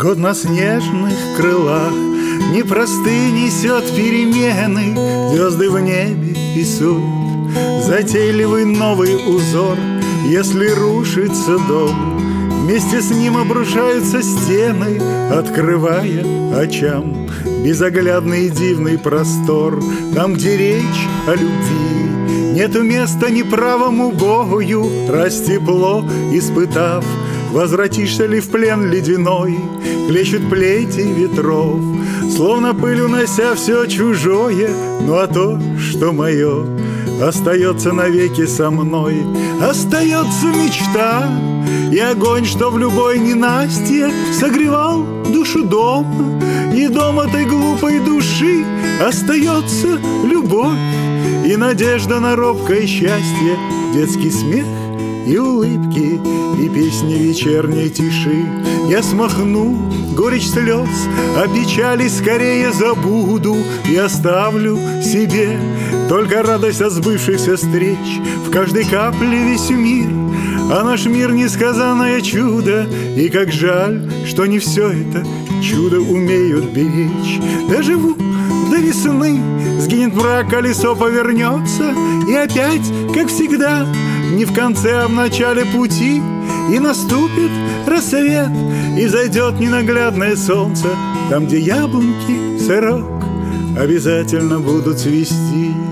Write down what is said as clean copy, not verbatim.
Год на снежных крылах непростые несет перемены, звезды в небе писут затейливый новый узор. Если рушится дом, вместе с ним обрушаются стены, открывая очам безоглядный и дивный простор. Там, где речь о любви, нету места ни правому бою. Раз тепло испытав, возвратишься ли в плен ледяной? Клещут плети ветров, словно пыль унося все чужое. Ну а то, что мое, остается навеки со мной. Остается мечта и огонь, что в любой ненастье согревал душу дома. И дом этой глупой души остается любовь и надежда на робкое счастье, детский смех и улыбки, и песни вечерней тиши. Я смахну горечь слез, а печали скорее забуду и оставлю себе только радость от сбывшихся встреч. В каждой капле весь мир, а наш мир несказанное чудо. И как жаль, что не все это чудо умеют беречь. Доживу до весны, сгинет мрак, колесо повернется, и опять, как всегда, не в конце, а в начале пути. И наступит рассвет, и зайдет ненаглядное солнце. Там, где яблоньки, сырок обязательно будут цвести.